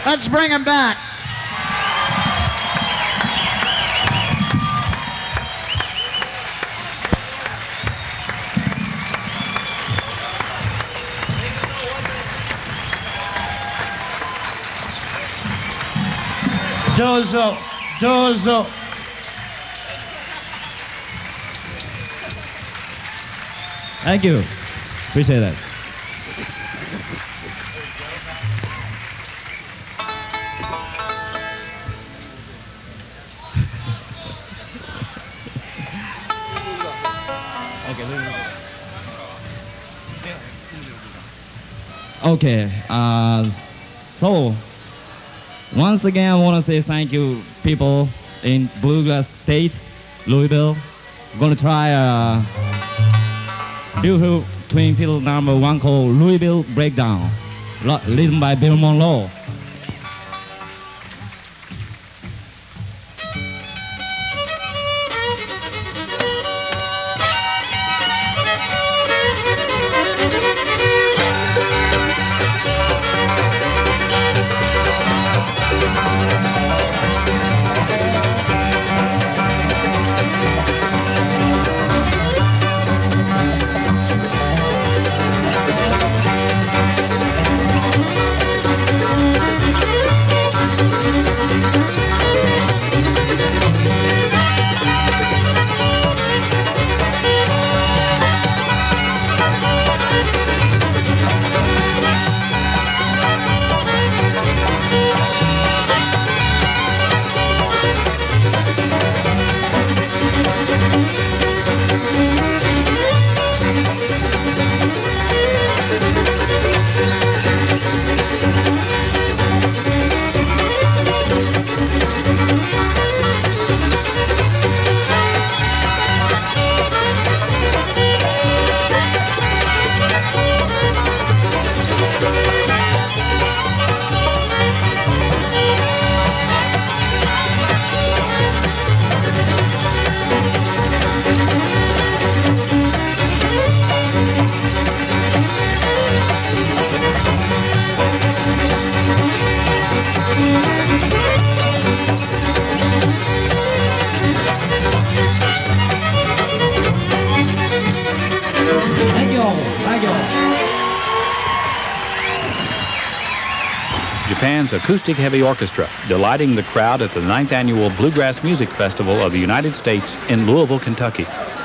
Let's bring him back. Dozo, dozo. Thank you. Appreciate that. Okay, so once again, I want to say thank you, people in Bluegrass State, Louisville. I'm going to try a beautiful twin fiddle number one called Louisville Breakdown, written by Bill Monroe. Japan's acoustic heavy orchestra, delighting the crowd at the 9th Annual Bluegrass Music Festival of the United States in Louisville, Kentucky.